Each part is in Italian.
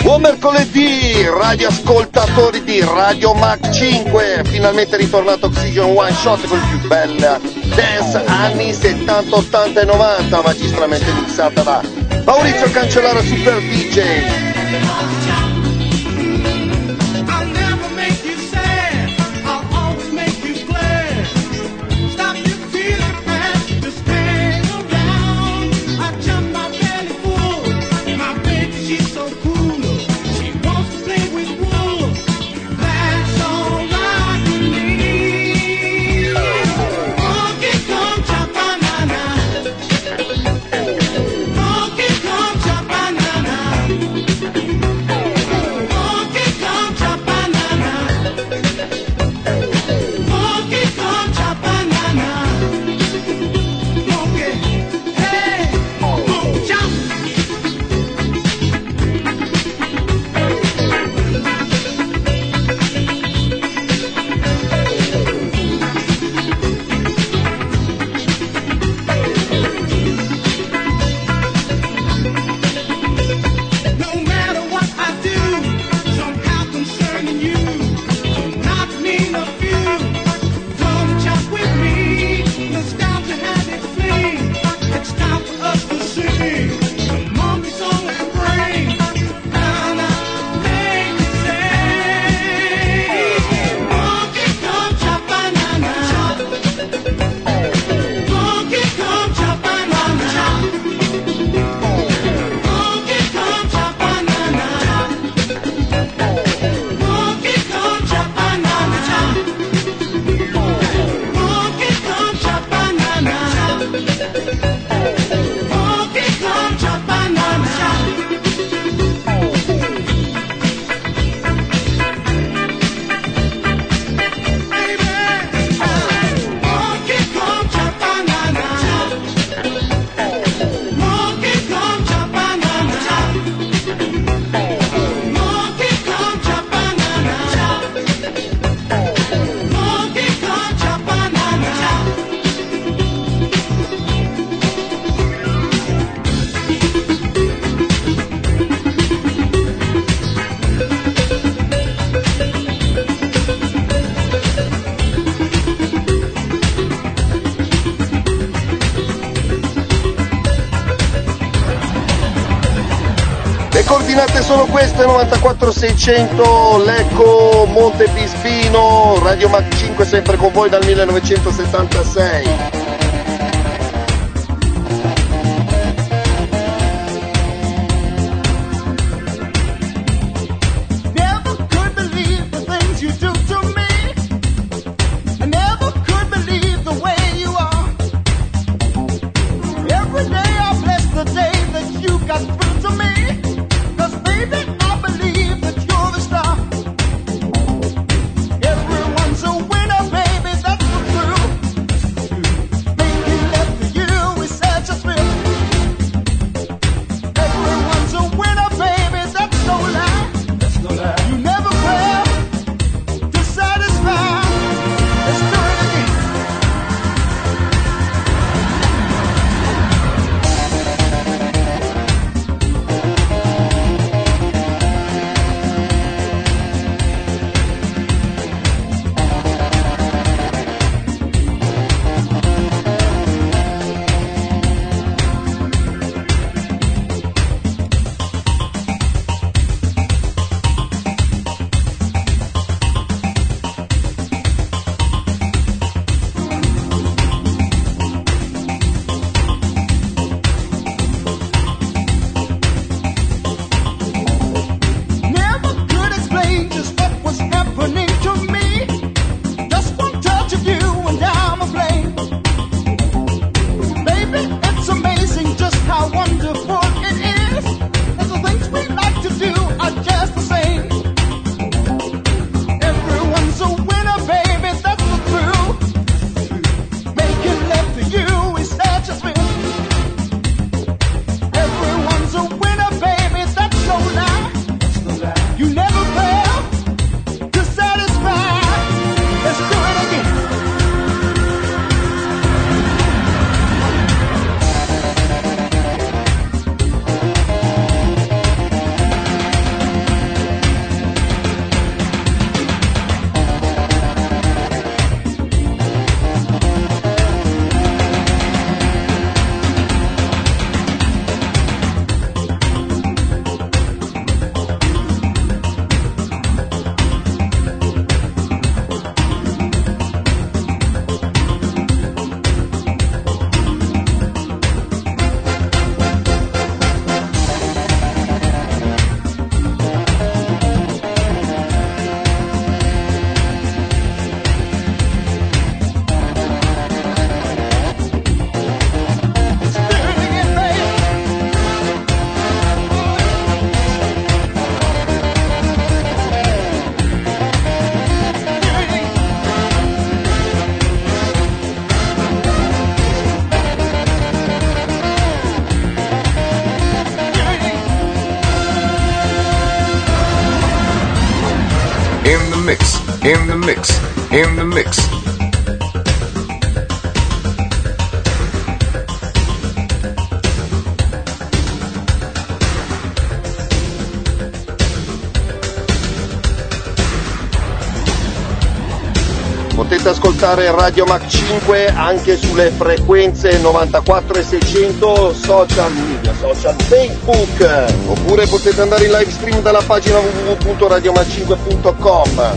Buon mercoledì, radioascoltatori di Radio Mac 5, finalmente è ritornato Oxygen One Shot con il più bella dance anni 70, 80 e 90, magistralmente mixata da Maurizio Cancellara Super DJ. Sono queste 94600 Lecco Monte Pispino, Radio Mac 5 sempre con voi dal 1976. mix, in the mix, in the mix. Potete ascoltare Radio Mac 5 anche sulle frequenze 94 e 600, social media, social Facebook, oppure potete andare in live stream dalla pagina www.radiomac5.com.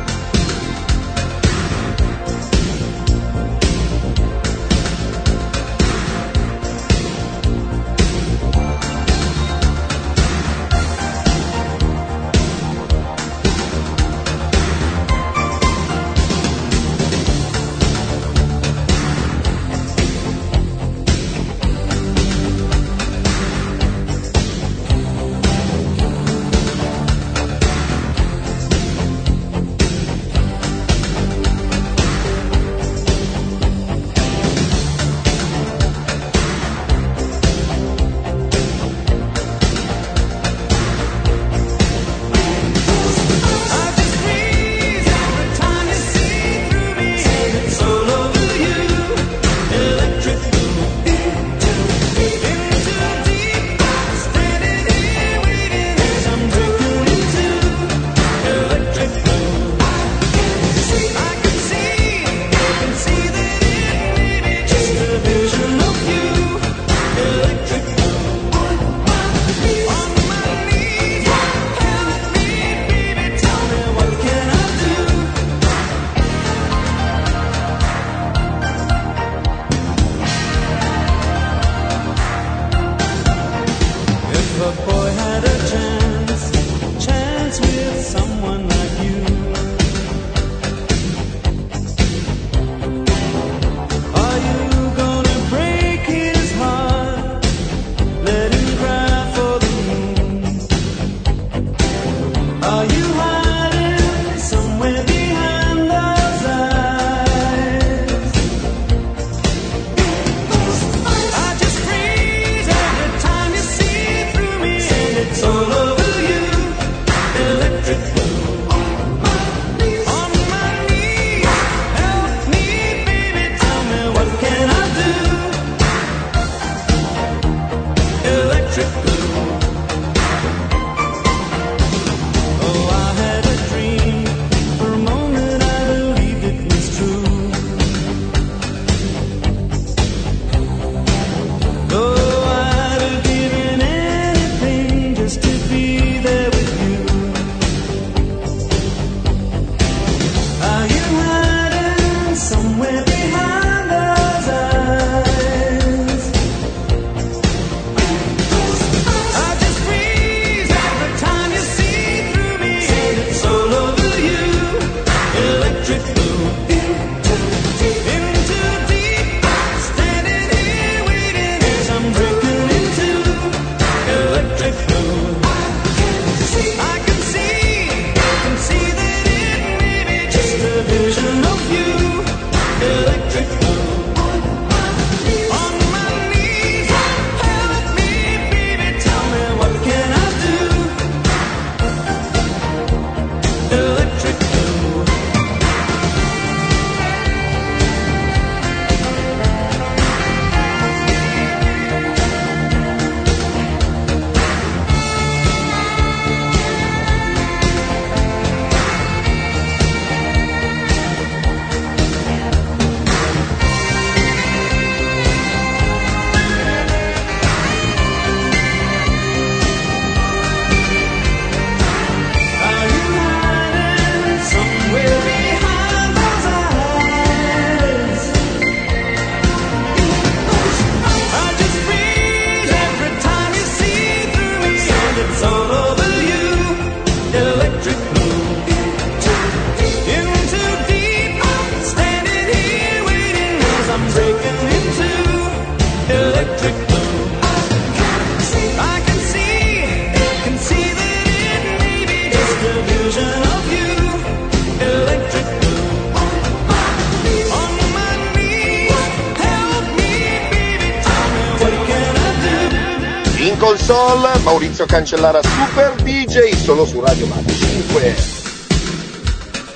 console, Maurizio Cancellara Super DJ, solo su Radio Mac 5.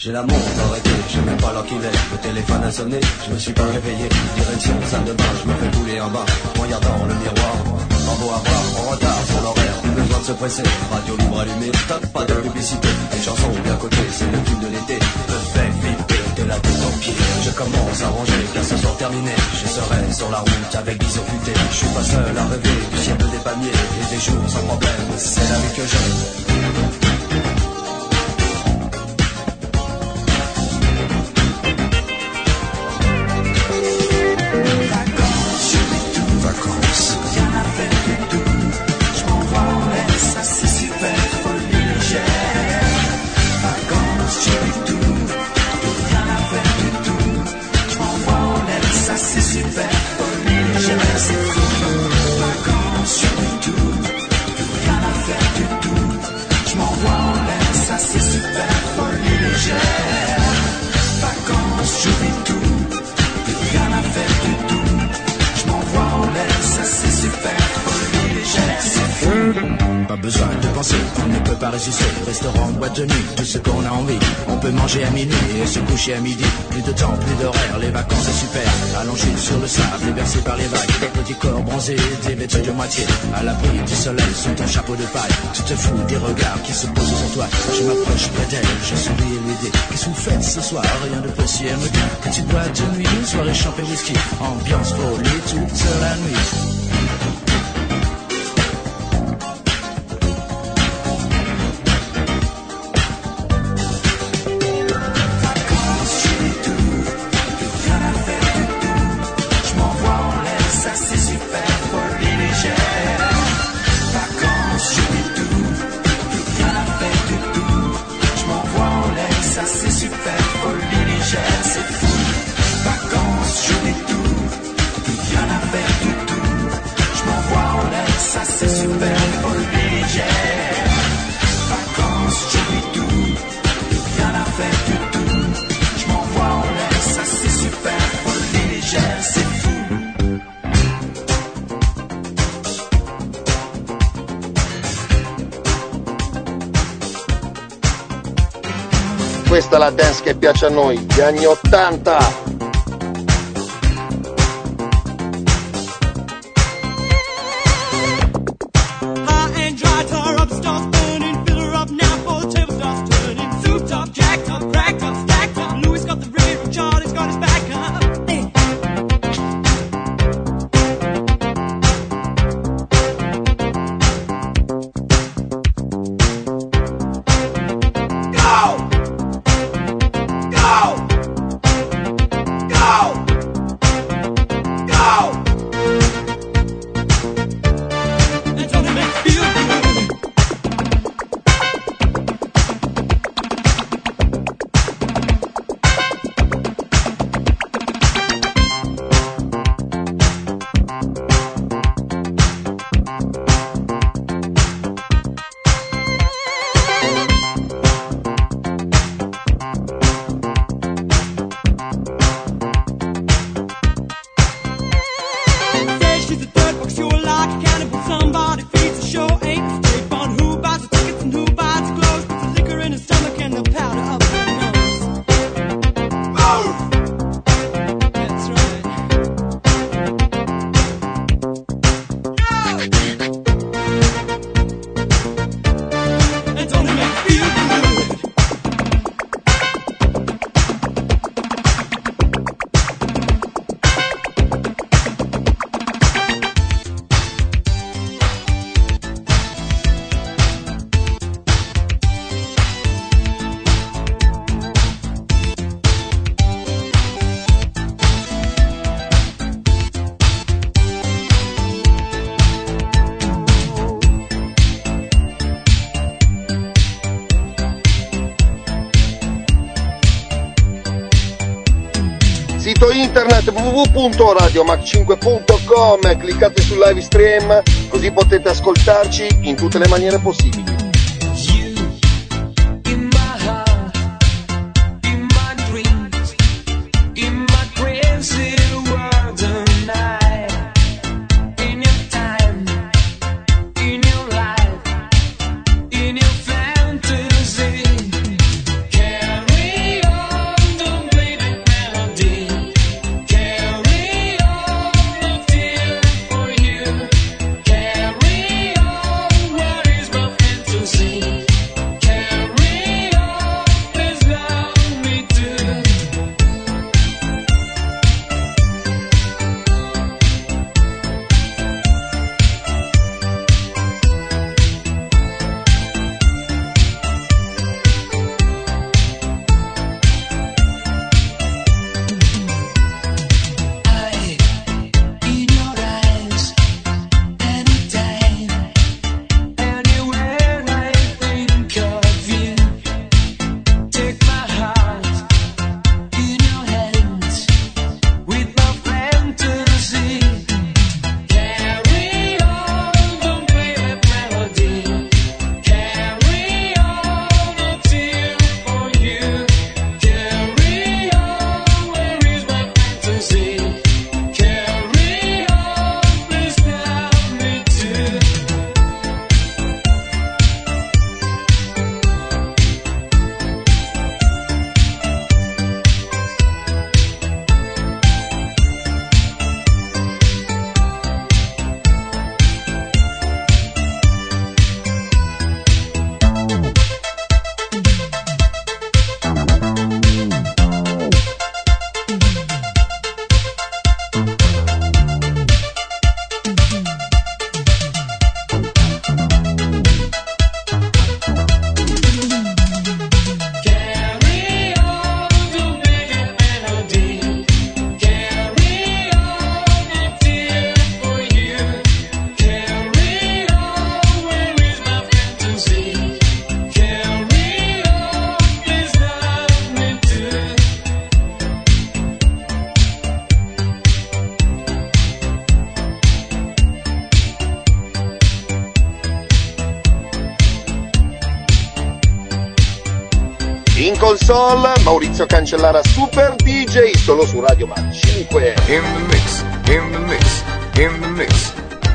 J'ai la montre arrêtée, je sais même pas l'heure qu'il est. Le téléphone a sonné, je me suis pas réveillé. Direction salle de bain, je me fais bouler en bas. Regardant le miroir, pas beau à voir, en retard sur l'horaire. Plus besoin de se presser, radio libre allumée. Stop, pas de publicité, les chansons bien côté. C'est le film de l'été, le fait flipper de la tête aux pieds. Je commence à ranger, car ce soir terminé. Je serai sur la route avec 10 occupés. Je suis pas seul à rêver du ciel des palmiers. Et des jours sans problème, c'est la vie que j'aime. Pas besoin de penser, on ne peut pas résister. Restaurant, boîte de nuit, tout ce qu'on a envie. On peut manger à minuit et se coucher à midi. Plus de temps, plus d'horaire, les vacances c'est super. Allongé sur le sable, bercé par les vagues. Petit corps bronzé, dévêtu de moitié. À l'abri du soleil, sous ton chapeau de paille. Tu te fous des regards qui se posent sur toi. Je m'approche près d'elle, je souris et lui dis: qu'est-ce que vous faites ce soir? Rien de précis, elle me dit: petite boîte de nuit, soirée champagne whisky. Ambiance folie toute la nuit. Questa è la dance che piace a noi, gli anni 80. Sito internet www.radiomac5.com, cliccate sul live stream così potete ascoltarci in tutte le maniere possibili. Carry console, Maurizio Cancellara Super DJ, solo su Radio Mac 5. In the mix, in the mix, in the mix.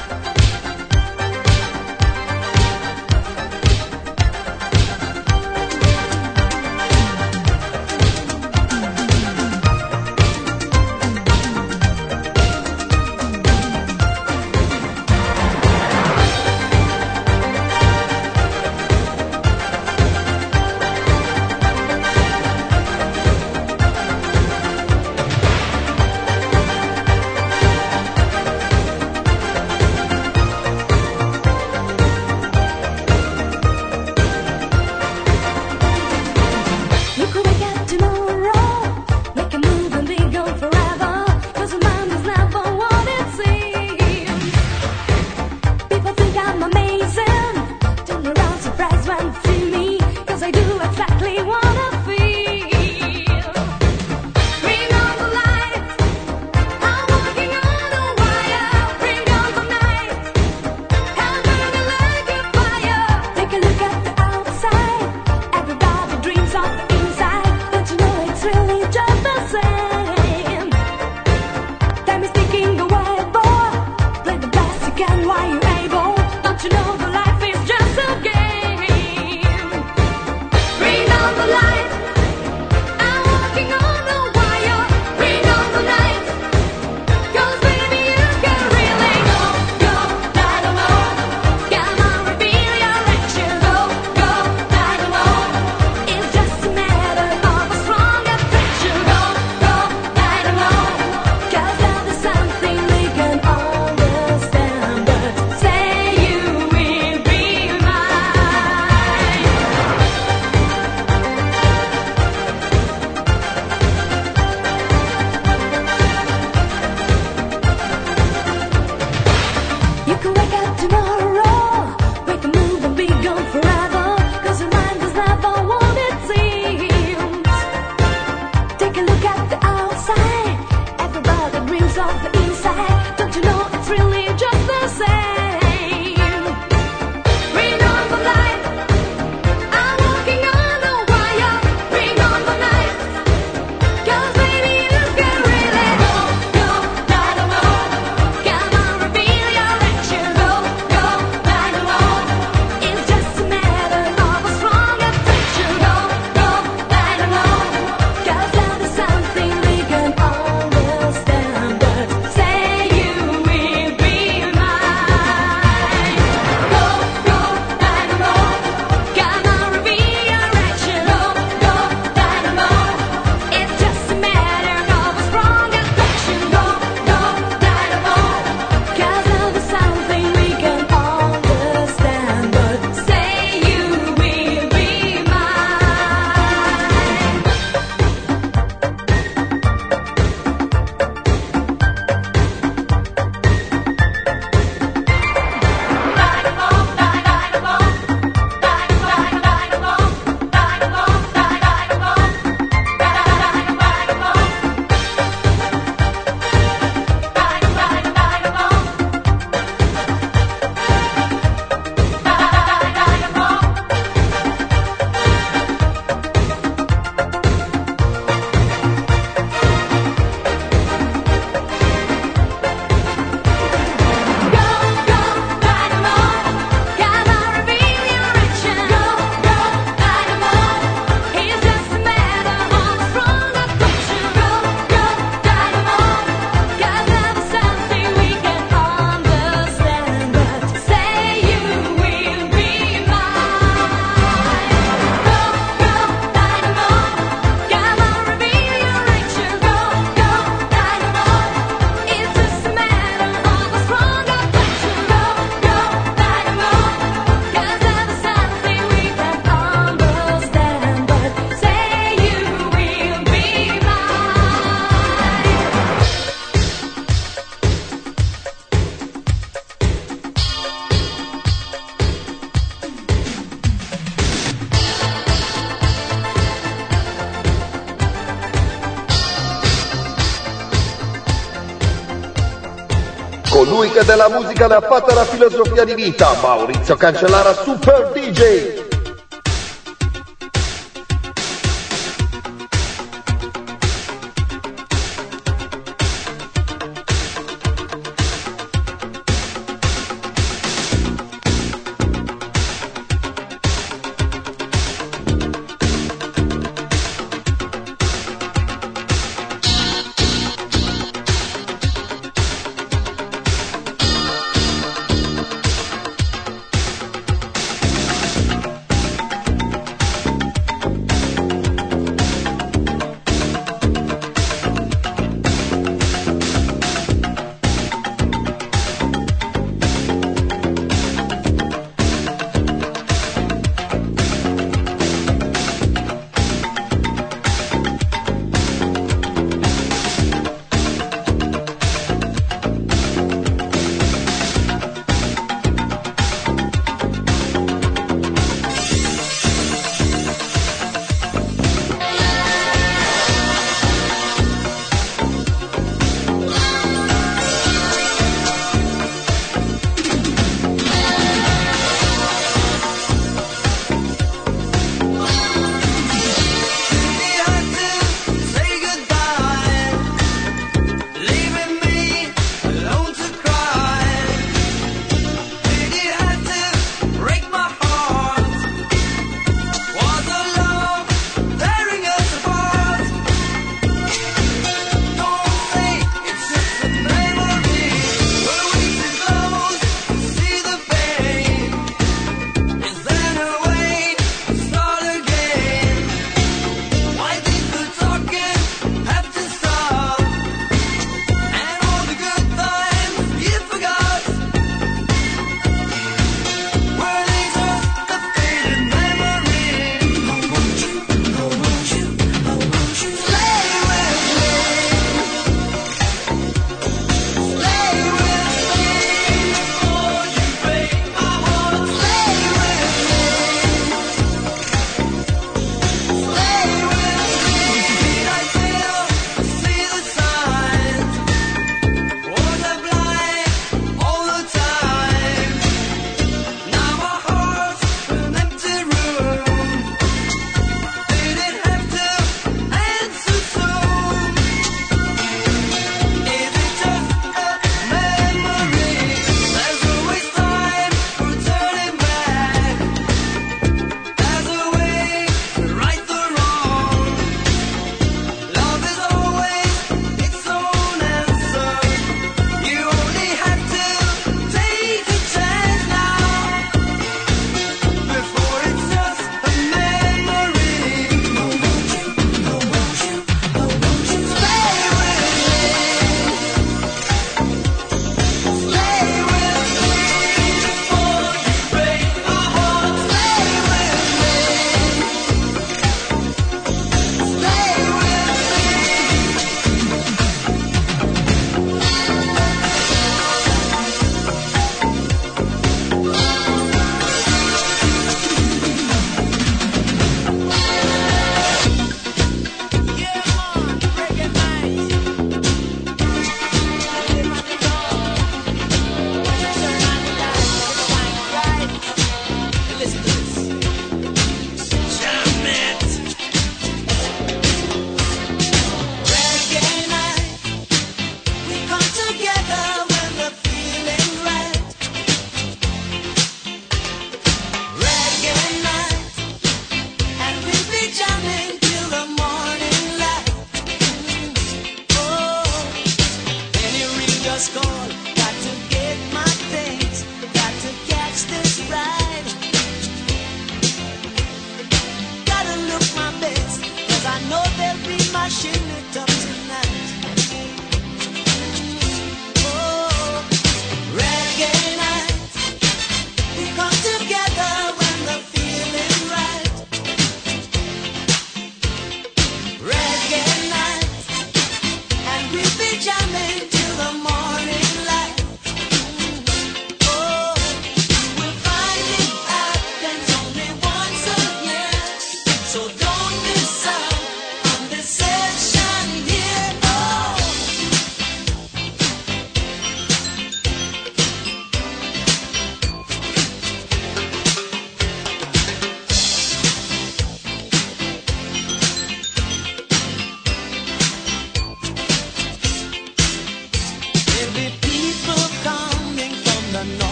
Colui che della musica ne ha fatta la filosofia di vita, Maurizio Cancellara Super DJ.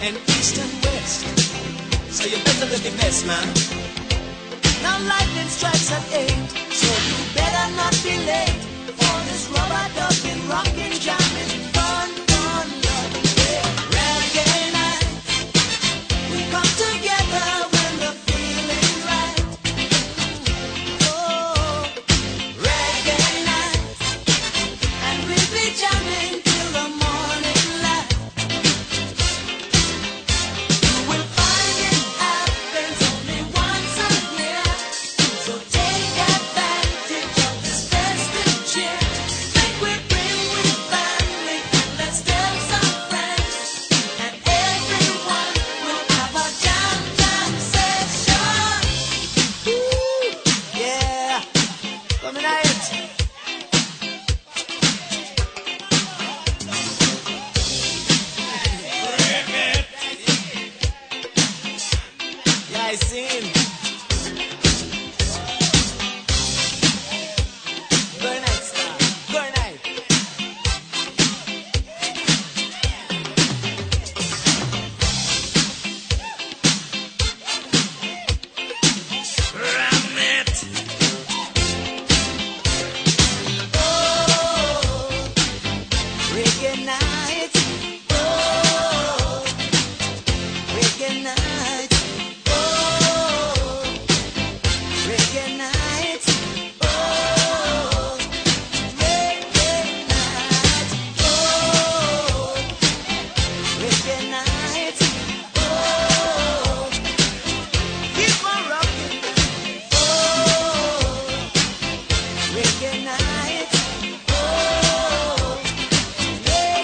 and east and west. So you better look your best, man. Now lightning strikes at 8, so you better not be late for this rubber ducking, rocking, jamming, fun, fun, love, reggae night. We come together when the feeling's right. Oh, reggae night, and we'll be jamming till the morning light. You will find it happens only once a year, so take advantage of this festive cheer. Make we bring with family and let's tell some friends, and everyone will have a jam jam session. Ooh, yeah, coming out. Yeah, I seen. Good night, star. Good night. Ram it. Oh, reggae night. Oh, reggae night. Oh, reggae night. Oh, reggae night. Oh, reggae night. Oh, keep on rocking. Oh, reggae night. Oh, reggae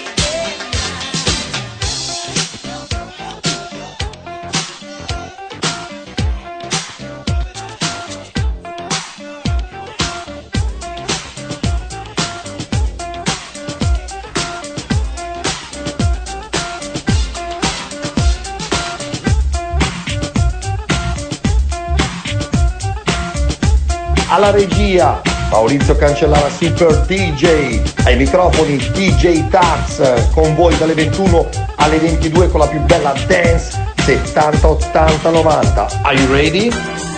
Alla regia Maurizio Cancellara Super DJ, ai microfoni DJ Tax, con voi dalle 21 alle 22 con la più bella dance 70, 80, 90. Are you ready?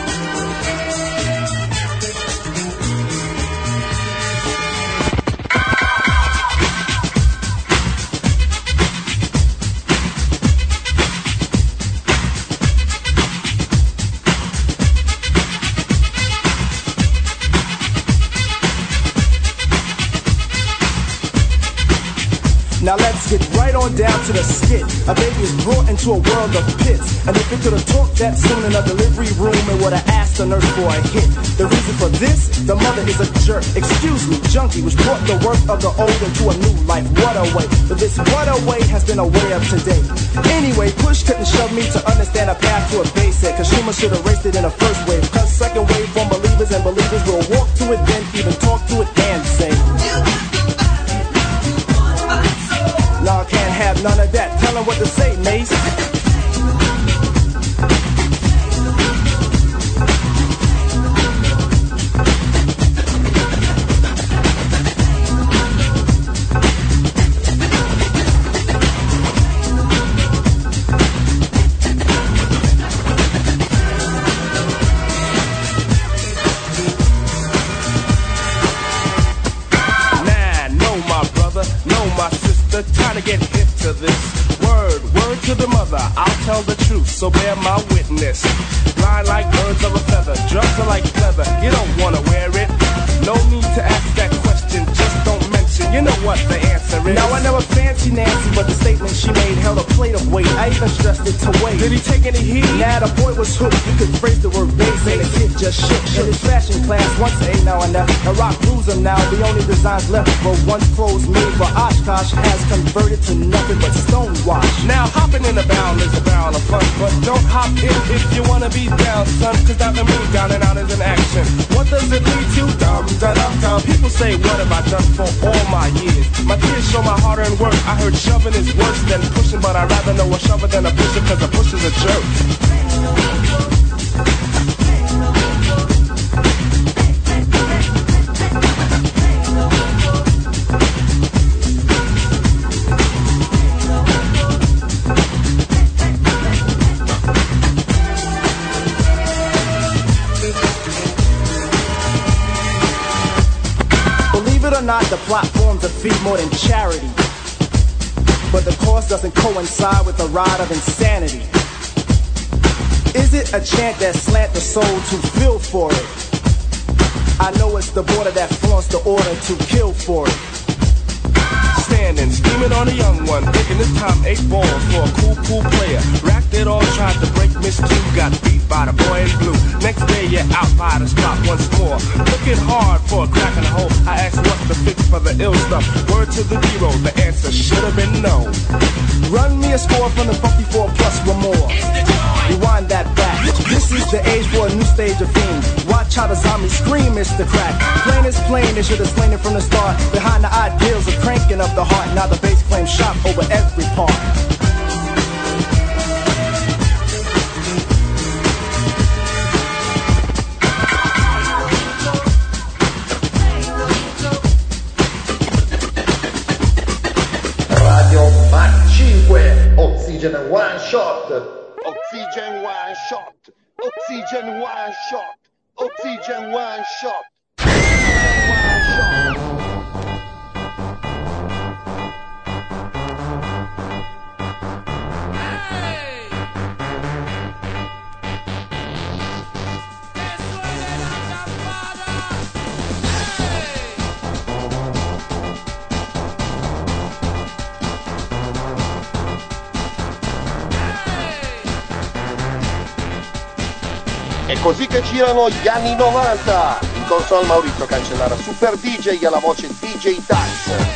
Now let's get right on down to the skit. A baby is brought into a world of pits, and if it could have talked that soon in a delivery room, it would have asked the nurse for a hit. The reason for this, the mother is a jerk. Excuse me, junkie, which brought the worth of the old into a new life. What a way, but this what a way has been a way of today. Anyway, push couldn't shove me to understand a path to a basic, cause Schumer should have raced it in a first wave. Cause second wave from believers, and believers will walk to it, then even talk to it and sing. No, I can't have none of that. Tell them what to say, Mace. Time to get hip to this. Word to the mother, I'll tell the truth, so bear my witness. Blind like birds of a feather, drugs are like leather, you don't wanna wear it. No need to ask that question, just don't mention, you know what the answer is. Now I never fancy Nancy, but the statement she made held a plate of weight. I even stressed it to wait. Did he take any heat? Nah, the boy was hooked, you could phrase the word base, and the kid just shook. In his fashion class, once a now and now, a rock loser now, the only designs left were once clothes made for Oshkosh has converted to nothing but stonewash. Now hopping in the barrel is a barrel of fun, but don't hop in if you wanna be down, son, cause down the moon, down and out is an action. What does it lead to? Dum. People say, what have I done for all my years? My kids show my hard-earned work. I heard shoving is worse than pushing, but I'd rather know a shover than a pusher, cause a pusher's a jerk. the platforms of feed more than charity. But the course doesn't coincide with the ride of insanity. Is it a chant that slant the soul to feel for it? I know it's the border that flaunts the order to kill for it. Standing, scheming on a young one, thinking this time 8 balls for a cool player. Racked it all, tried to break Miss Q, got beat by the boy in blue. Next day you're out by the spot once more, looking hard for a crack in the hole. I asked what's the fix for the ill stuff. Word to the zero, the answer should have been no. Run me a score from the Funky 4 plus one more. Rewind that back. This is the age for a new stage of fame. Watch how the zombies scream, it's the crack. Plain is plain, they should have slain it from the start. Behind the ideals of cranking up the heart. Now the bass claims shot over every part. Radio Mac 5, Oxygen One Shot. Oxygen One Shot. Oxygen One Shot. Oxygen One Shot. È così che girano gli anni 90. In console Maurizio Cancellara, Super DJ alla voce DJ Tax.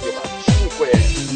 Radio Mac 5.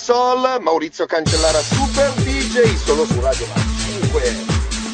Soul, Maurizio Cancellara Super DJ, solo su Radio Max 5.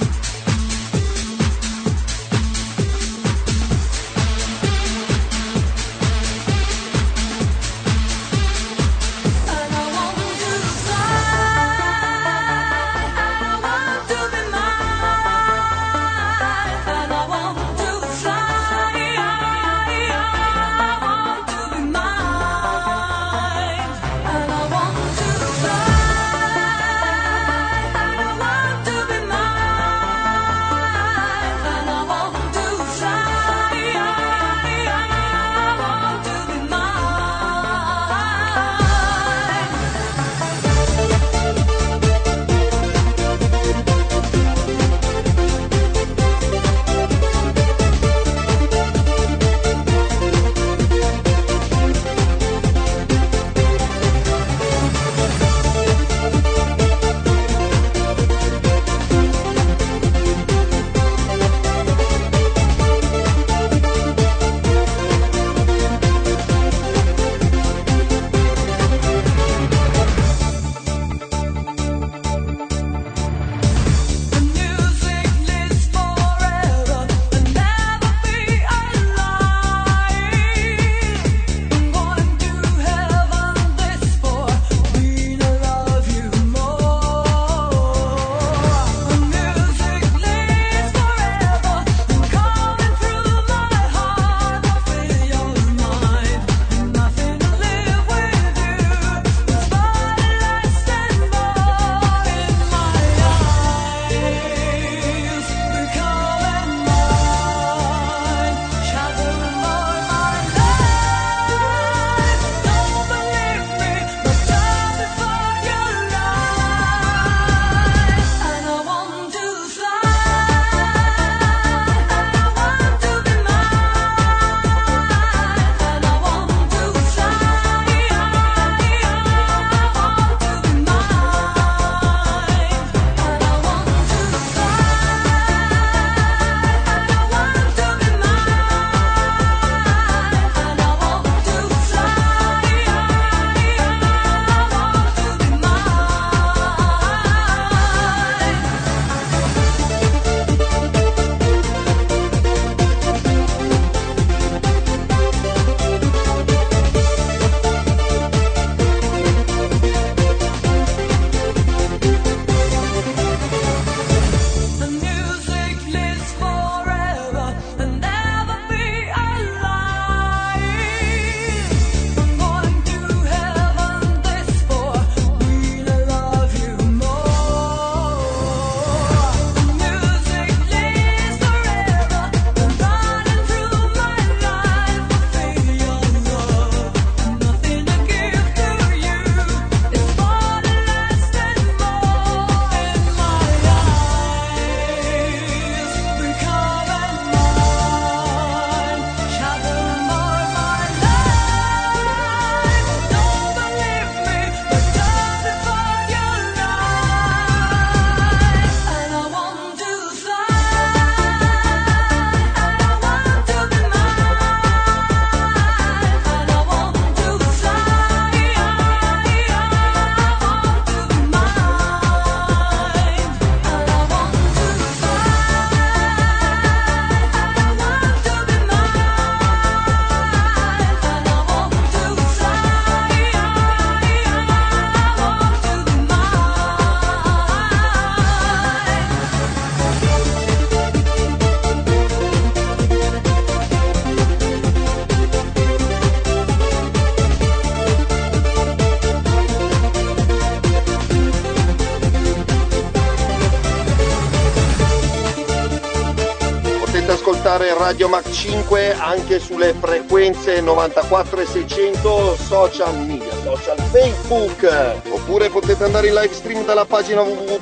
ascoltare Radio Max 5 anche sulle frequenze 94 e 600, social media, social Facebook, oppure potete andare in live stream dalla pagina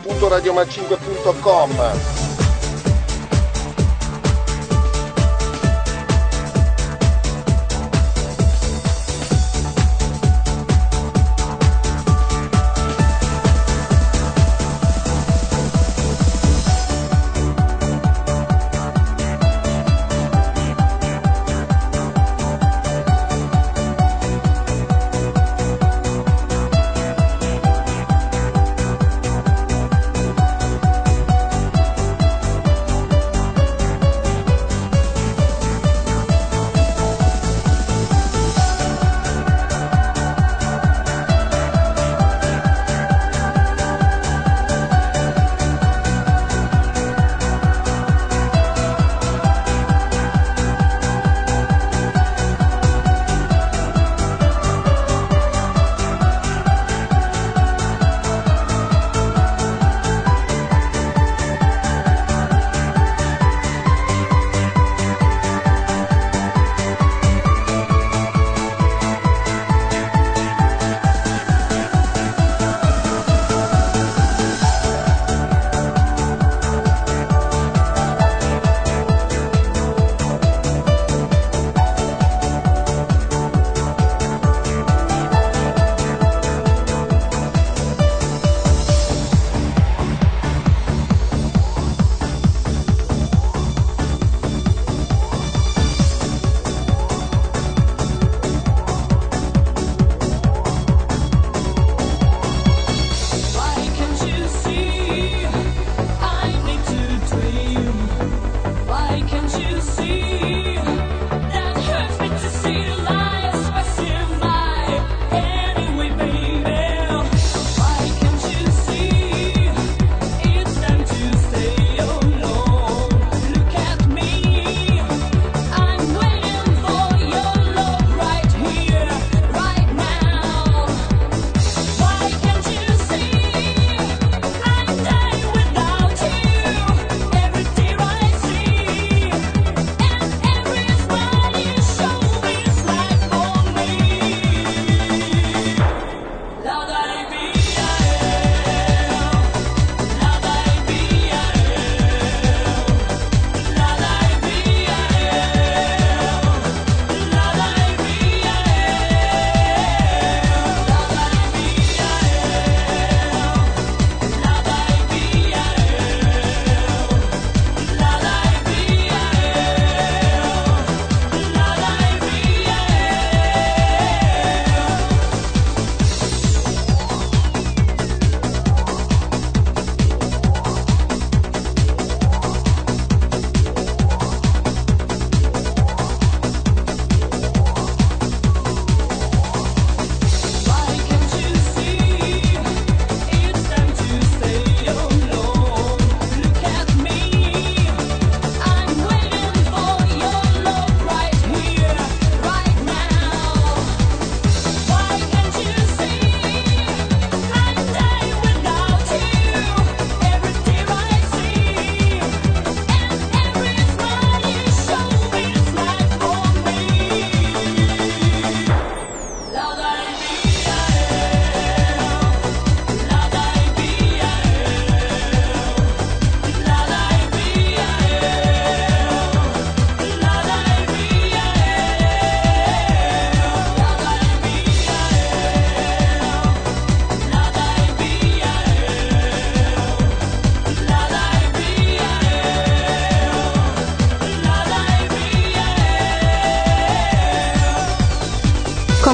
www.radiomax5.com.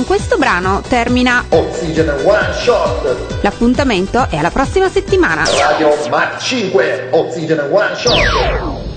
questo brano termina Oxygen One Shot. l'appuntamento è alla prossima settimana. Radio Mach 5, Oxygen One Shot.